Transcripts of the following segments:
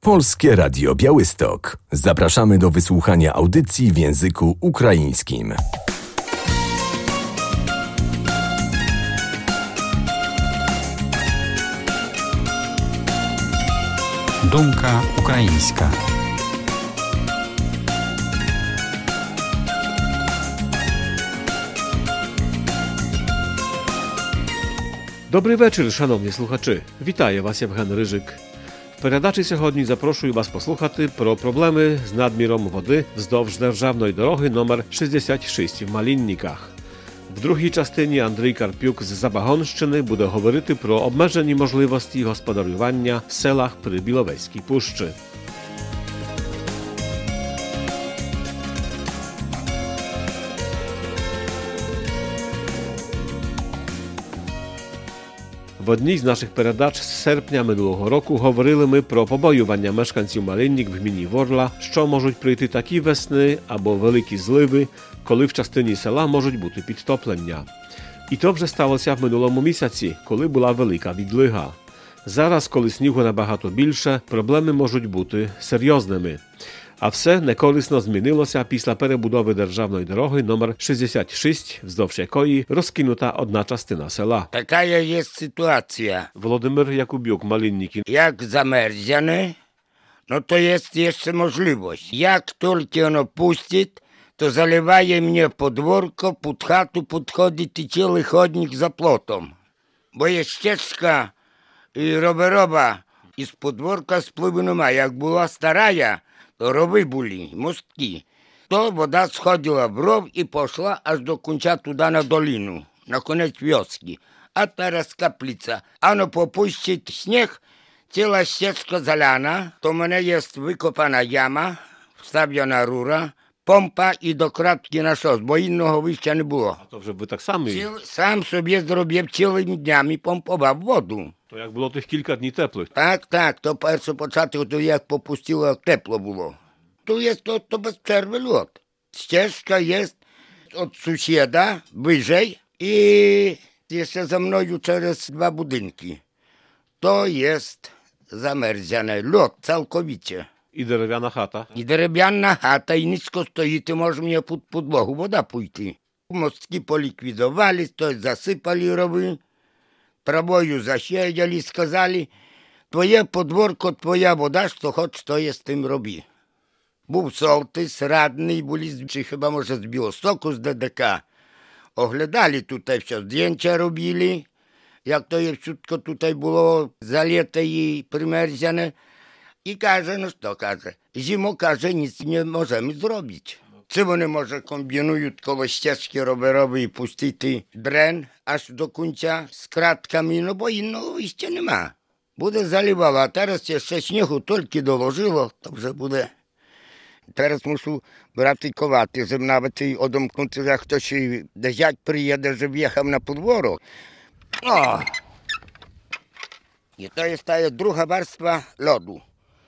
Polskie Radio Białystok. Zapraszamy do wysłuchania audycji w języku ukraińskim. Думка українська. Добрий вечір, шановні слухачі. Вітає вас Євген Рижик. В передачі сьогодні запрошую вас послухати про проблеми з надміром води вздовж державної дороги номер 66 в Малинниках. В другій частині Андрій Карпюк з Забагонщини буде говорити про обмежені можливості господарювання в селах при Біловезькій пущі. В одній з наших передач з серпня минулого року говорили ми про побоювання мешканців Малинник в гміні Ворла, що можуть прийти такі весни або великі зливи, коли в частині села можуть бути підтоплення. І то вже сталося в минулому місяці, коли була велика відлига. Зараз, коли снігу набагато більше, проблеми можуть бути серйозними. А все некорисно змінилося після перебудови державної дороги номер 66, вздовж якої розкинута одна частина села. Така є ситуація. Володимир Якубюк, Малинники. Як замерзяне, то є ще можливість. Як тільки воно пустить, то заливає мені подворко, під хату підходить і цілий ходник за плотом. Бо є стежка і роба із подворка спливу немає. Як була старая, то рови були, мостки. То вода сходила в ров і пішла аж до кінця туди на долину, на кінець вёски. А зараз каплиця. Ано попустить сніг, ціла стежка заляна, то в мене є викопана яма, вставлена рура, помпа і до кратки насос, бо іншого вища не було. А то вже ви так само? Сам собі зробив цілими днями, помпував воду. То як було тих кілька днів теплих? Так, то перше початку, то як попустило, як тепло було. То є то без перерви льот. Стежка є від сусіда, вище, і ще за мною через 2 будинки. То є замерзяне льот, цілковіте. І дерев'яна хата? І дерев'яна хата, і низько стоїть, і може мені під підлогу вода пойти. Мостки поліквідували, то засипали рови. Травою засіяли, сказали, твоє подворко, твоя вода, що хоч, то є з тим роби. Був солтис, радний, були, чи хіба, може, з Білостоку, з ДДК. Оглядали тут все, здjęcia робили, як то є всютко тут було заліте і примерзяне. І каже, що каже, зиму, каже, ніц не можемо зробити. Чи вони, може, комбінують коло стежки роверової і пустити дрен аж до кінця з кратками, бо інного вище нема. Буде заливало, а зараз ще снігу тільки доложило, то вже буде. Зараз мушу брати ковати, земнавити, одомкнути, як хтось дядь приїде, щоб їхав на подворок. О! І то є друга warstwa льоду.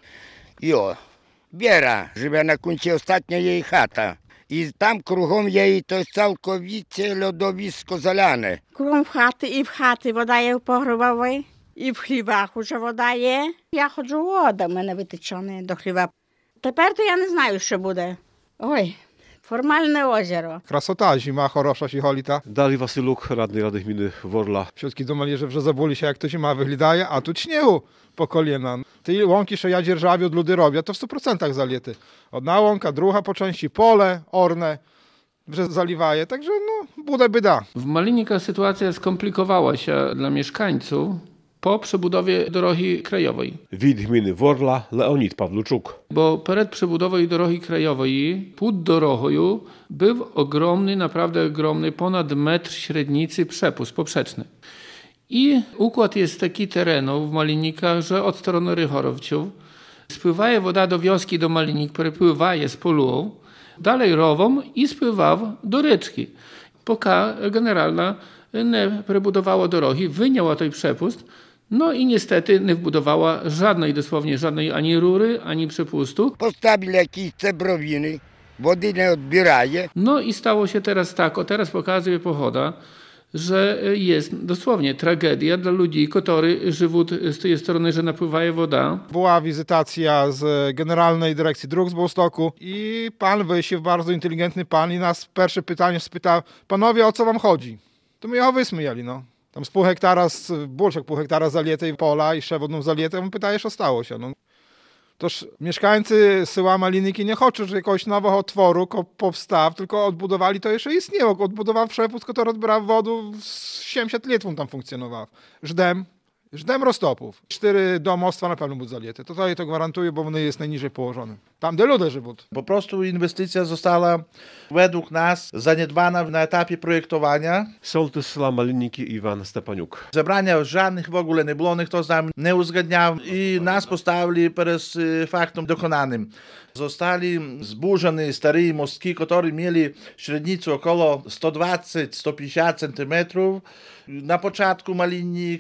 Biera, живе на кінці остання її хата. І там кругом її то цілковіте льодовисько заляне. Кругом хати, і в хати вода є в погребовій, і в хлівах уже вода є. Я ходжу, вода в мене витечена до хліва. Тепер то я не знаю, що буде. Ой, формальне озеро. Krasota, zima хороша, сіголіта. Дарій Василюк, радний Рady Gminy Worla. Wszyscy думали, że забули się, jak to zima wyglądaje, a tu śniegu po kolana. Te łąki, що я dzierżawię od ludy robię, to w 100% zaliety. Одна łąka, druga po części pole, orne, że zaliwaje, także буде bieda. W Malинниках sytuacja skomplikowała się dla mieszkańców po przebudowie drogi krajowej. Від gminy Worla, Leonid Pawluczuk. Bo przed przebudową drogi krajowej pod drogą był ogromny, naprawdę ogromny, ponad metr średnicy przepust poprzeczny. I układ jest taki terenów w Malинниках, że od strony Rychorowców spływa woda do wioski, do Malинник, przepływa z polu, dalej rową i spływa do ryczki. Póki generalna nie przebudowała drogi, wyniała ten przepust, i niestety nie wbudowała dosłownie żadnej ani rury, ani przepustu. Postawili jakieś cebrowiny, wody nie odbieraje. I stało się teraz tak, teraz pokazuje pogoda, że jest dosłownie tragedia dla ludzi, którzy żywą z tej strony, że napływa woda. Była wizytacja z Generalnej Dyrekcji Dróg z Białegostoku i pan Wysiew, bardzo inteligentny pan, i nas pierwsze pytanie spytał: panowie, o co wam chodzi? To my jeho wysmyjeli, no. Tam z pół hektara, больше pół hektara zalietej pola i jeszcze wodną zalietę, on pyta, co stało się, no. Toż mieszkańcy Syła Maliniki nie chcą, że jakiegoś nowego otworu powstał, tylko odbudowali to jeszcze istniało. Odbudował przepust, który odbrał wodę, 70 lat tam funkcjonował. Żdem roztopów. 4 domostwa na pewno będą zaliete. Tutaj to gwarantuję, bo one jest najniżej położone. Tam, gdzie ludzie żyją. Po prostu inwestycja została według nas zaniedbana na etapie projektowania. Sołtys Syła Maliniki Iwan Stepaniuk. Zebrania żadnych w ogóle nie było, kto z nami nie uzgadniał i nas postawili przed faktem dokonanym. Zostali zburzone stare mostki, które mieli średnicę około 120-150 cm. Na początku Malinnik,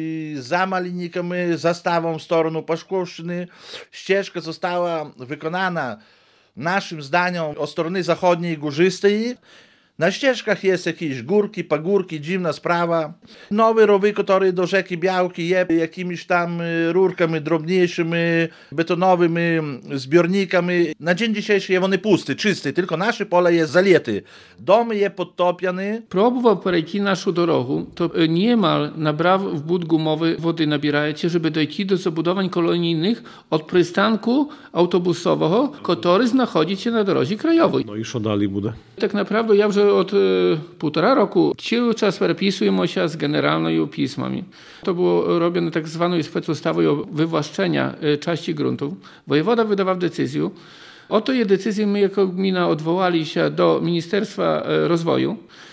za Malinnikami, zastawą w stronę Paszkowszczyny. Ścieżka została wykonana naszym zdaniem od strony zachodniej górzystej. Na ścieżkach jest jakieś górki, pagórki, dziwna sprawa. Nowe rowy, które do rzeki Białki je jakimiś tam rurkami drobniejszymi, betonowymi zbiornikami. Na dzień dzisiejszy one puste, czyste, tylko nasze pole jest zaliety. Domy je podtopione. Próbował przejść naszą drogą, to niemal nabrał w but gumowy wody nabierajcie, żeby dojść do zabudowań kolonijnych od przystanku autobusowego, który znajduje się na drodze krajowej. No i co dalej będzie? Tak naprawdę ja już od 1,5 roku cały czas perpisujemy się z generalnymi pismami. To było robione tak zwaną specustawą o wywłaszczenia części gruntów. Wojewoda wydawał decyzję. Oto je decyzję my jako gmina odwołali się do Ministerstwa Rozwoju.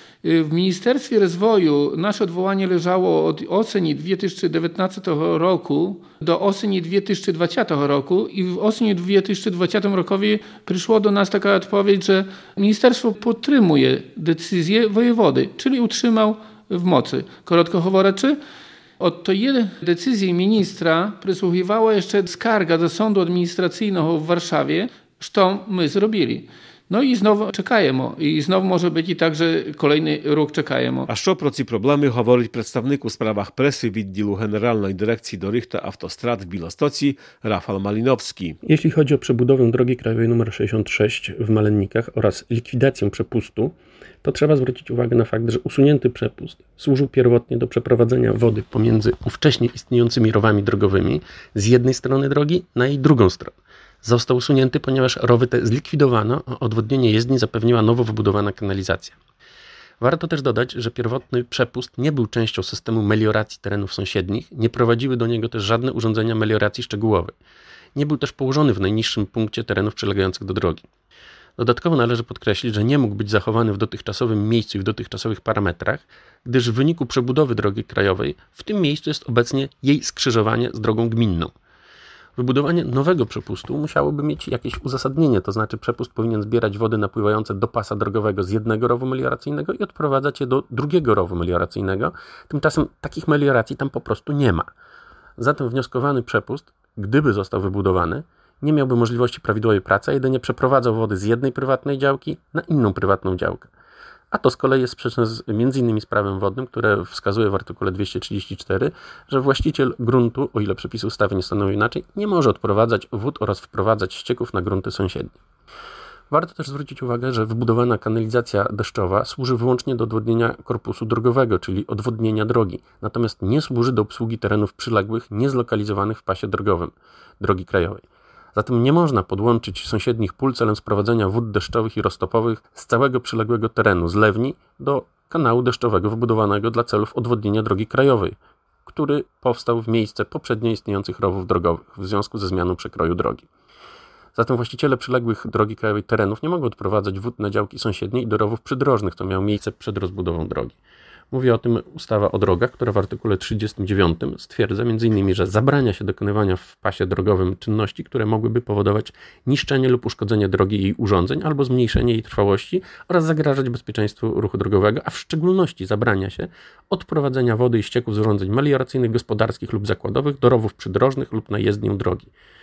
W Ministerstwie Rozwoju nasze odwołanie leżało od oseni 2019 roku do oseni 2020 roku i w oseni 2020 roku przyszło do nas taka odpowiedź, że ministerstwo podtrzymuje decyzję wojewody, czyli utrzymał w mocy. Krótko mówiąc, od tej decyzji ministra przysłuchiwała jeszcze skarga do sądu administracyjnego w Warszawie, co my zrobili. No i znowu czekajemy. I znowu może być i tak, że kolejny rok czekajemy. A що про ці проблеми говорить представник у справах преси відділу Генеральної дирекції доріг та автострад в Білостоці Rafał Malinowski. Jeśli chodzi o przebudowę drogi krajowej nr 66 w Malennikach oraz likwidację przepustu, to trzeba zwrócić uwagę na fakt, że usunięty przepust służył pierwotnie do przeprowadzenia wody pomiędzy wcześniej istniejącymi rowami drogowymi z jednej strony drogi na jej drugą stronę. Został usunięty, ponieważ rowy te zlikwidowano, a odwodnienie jezdni zapewniła nowo wybudowana kanalizacja. Warto też dodać, że pierwotny przepust nie był częścią systemu melioracji terenów sąsiednich, nie prowadziły do niego też żadne urządzenia melioracji szczegółowej. Nie był też położony w najniższym punkcie terenów przylegających do drogi. Dodatkowo należy podkreślić, że nie mógł być zachowany w dotychczasowym miejscu i w dotychczasowych parametrach, gdyż w wyniku przebudowy drogi krajowej w tym miejscu jest obecnie jej skrzyżowanie z drogą gminną. Wybudowanie nowego przepustu musiałoby mieć jakieś uzasadnienie, to znaczy przepust powinien zbierać wody napływające do pasa drogowego z jednego rowu melioracyjnego i odprowadzać je do drugiego rowu melioracyjnego. Tymczasem takich melioracji tam po prostu nie ma. Zatem wnioskowany przepust, gdyby został wybudowany, nie miałby możliwości prawidłowej pracy, a jedynie przeprowadzał wody z jednej prywatnej działki na inną prywatną działkę. A to z kolei jest sprzeczne m.in. z prawem wodnym, które wskazuje w artykule 234, że właściciel gruntu, o ile przepisy ustawy nie stanowią inaczej, nie może odprowadzać wód oraz wprowadzać ścieków na grunty sąsiednie. Warto też zwrócić uwagę, że wybudowana kanalizacja deszczowa służy wyłącznie do odwodnienia korpusu drogowego, czyli odwodnienia drogi, natomiast nie służy do obsługi terenów przyległych, niezlokalizowanych w pasie drogowym drogi krajowej. Zatem nie można podłączyć sąsiednich pól celem sprowadzenia wód deszczowych i roztopowych z całego przyległego terenu zlewni do kanału deszczowego wybudowanego dla celów odwodnienia drogi krajowej, który powstał w miejsce poprzednio istniejących rowów drogowych w związku ze zmianą przekroju drogi. Zatem właściciele przyległych drogi krajowej terenów nie mogą odprowadzać wód na działki sąsiednie i do rowów przydrożnych, co miało miejsce przed rozbudową drogi. Mówi o tym ustawa o drogach, która w artykule 39 stwierdza m.in., że zabrania się dokonywania w pasie drogowym czynności, które mogłyby powodować niszczenie lub uszkodzenie drogi i jej urządzeń albo zmniejszenie jej trwałości oraz zagrażać bezpieczeństwu ruchu drogowego, a w szczególności zabrania się odprowadzenia wody i ścieków z urządzeń melioracyjnych, gospodarskich lub zakładowych do rowów przydrożnych lub na jezdnię drogi.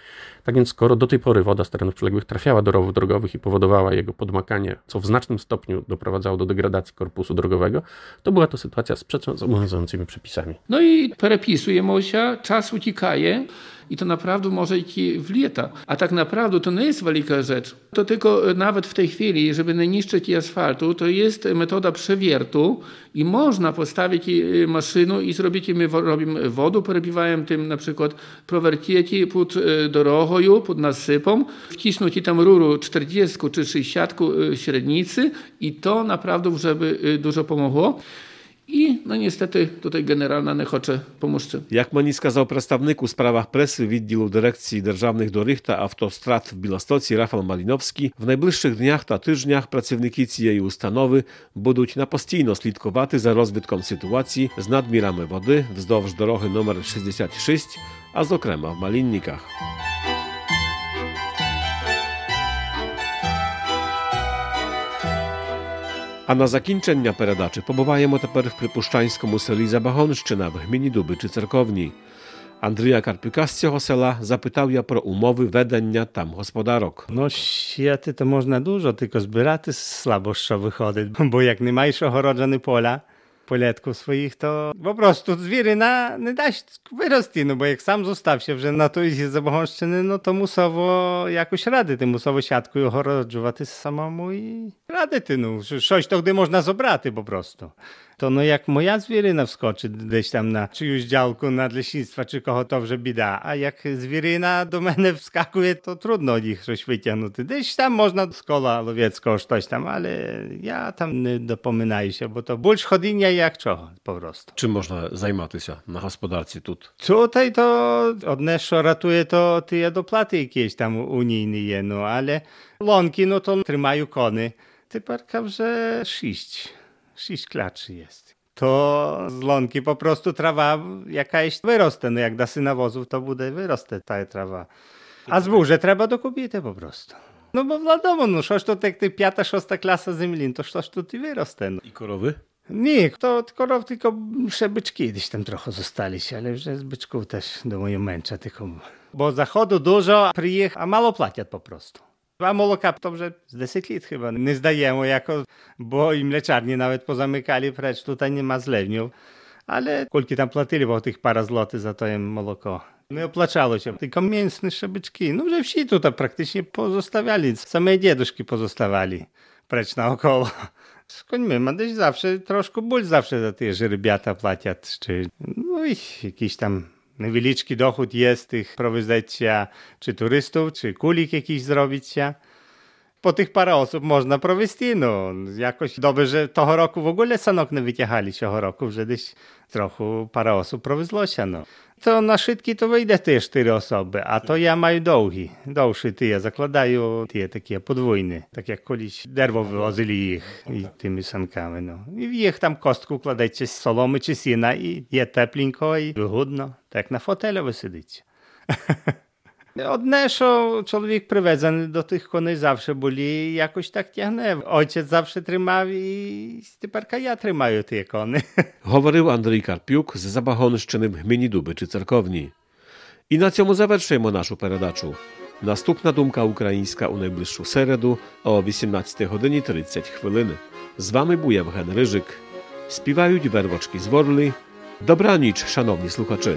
Tak więc skoro do tej pory woda z terenów przyległych trafiała do rowów drogowych i powodowała jego podmakanie, co w znacznym stopniu doprowadzało do degradacji korpusu drogowego, to była to sytuacja sprzeczna z obowiązującymi przepisami. No i perepisujemy się, czas uciekaje i to naprawdę może iść w lata. A tak naprawdę to nie jest wielka rzecz. To tylko nawet w tej chwili, żeby nie niszczyć asfaltu, to jest metoda przewiertu i można postawić maszynę i zrobić, my robimy wodę, perepiwają tym na przykład prowertieci pod drogą, pod nasypą, wcisnąć tam rurę 40 czy 60 średnicy i to naprawdę żeby dużo pomogło. I no niestety tutaj generalna nie chce pomóc. Jak mені сказав представник у справах преси відділу дирекції державних доріг та автострад в Білостоці Рафал Маліновський, в найближчих днях та тижнях працівники цієї установи будуть напостійно слідкувати за розвитком ситуації з надмірами води вздовж дороги номер 66, а зокрема в Малінниках. А на закінчення передачі побуваємо тепер в припущанському селі Забагонщина в гміні Дубичі Церковній. Андрія Карпюка з цього села запитав я про умови ведення там господарок. No siety to można dużo, tylko zbierати słabo що виходить. Бо як не маєш огороджені поля, полетку своїх, то просто звірина не дасть вирости, no bo jak sam zoстався вже на той Забагонщини, no to musowo jakoś радити, musowo siatkою огороджувати самому і радити, no. Щось тоді можна забрати po prostu. To no jak moja zwieryna wskoczy gdzieś tam na czyjąś działku nadleśnictwa, czy kogo to вже біда, a jak zwieryna do mnie wskakuje, to trudno ich coś wyciągnąć. Gdzieś tam można z kola łowieckiego coś tam, ale ja tam nie dopominаю się, bo to bільш ходіння jak czego po prostu. Чим можна займатися на господарці тут? Tutaj to одне, що ратує, то ті доплати якісь там унійні є, no, ale лонки, no to тримаю кони. Тепер вже 6 klaczy jest. To z łąki po prostu trawa jakaś wyroste. No jak da nawozów, to będzie wyroste ta trawa. A zboże trzeba dokupić po prostu. No bo wiadomo, no coś to tak 5-6 klasa ziemi, to coś tu wyroste. No. I korowy? Nie, to korów tylko byczki gdzieś tam trochę zostali się, ale już z byczków też do mojego męcza tylko. Bo zachodu dużo przyjech, a mało płacą po prostu. A молока to вже z 10 lat chyba nie zdajemy, jako, bo i mleczarnie nawet pozamykali precz, tutaj nie ma zlewniów. Ale kolki tam płacili, bo tych parę złotych za to im moloko. Nie opłacało się. Tylko mięsne szabyczki, no że wsi tutaj praktycznie pozostawiali, same dzieduszki pozostawali precz naokoło. Z końmi ma dość zawsze, troszkę ból zawsze za te żerybiata płacą, czy no i jakiś tam невеличкий доход є з тих провезеться чи туристів, чи кулік якийсь зробиться. По тих пара осіб можна провести, ну, якось добре, що того року в ogóle санок не витягали, цього року вже десь трохи пара осіб провезлося, ну. То на шитки то вийде теж 4 особи, а то я маю довші ті, я закладаю ті такі подвійні, так як колись дерево вивозили їх і тими санками, ну. І в їх там костку кладеться з соломи чи сіна, і є тепленько і вигодно, так на фотелі ви сидите. Одне, що чоловік привезений до тих коней завжди були, якось так тягне. Отець завжди тримав і тепер я тримаю ті коні. Говорив Андрій Карпюк з Забагонщини в гміні Дубичі Церковній. І на цьому завершуємо нашу передачу. Наступна думка українська у найближчу середу о 18:30. З вами був Євген Рижик. Співають вервочки з Ворлі. Добраніч, шановні слухачі.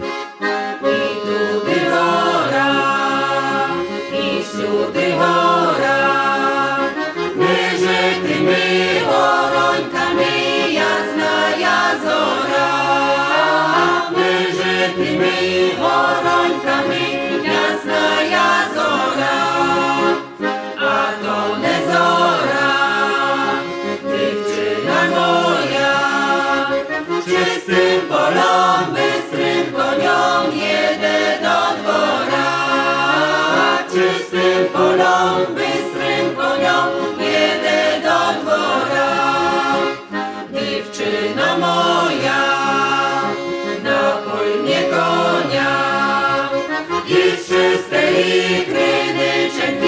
Сюди гора, ми житими вороньками, ясна зора, ми житими вороньками, ясна зора, а то не зора, дівчина моя, чистим полом, бистрим конем їде до двора. Czystym polom, bystrym koniom jedę do dwora. Dziewczyna moja, napój mnie konia i z czystej ikry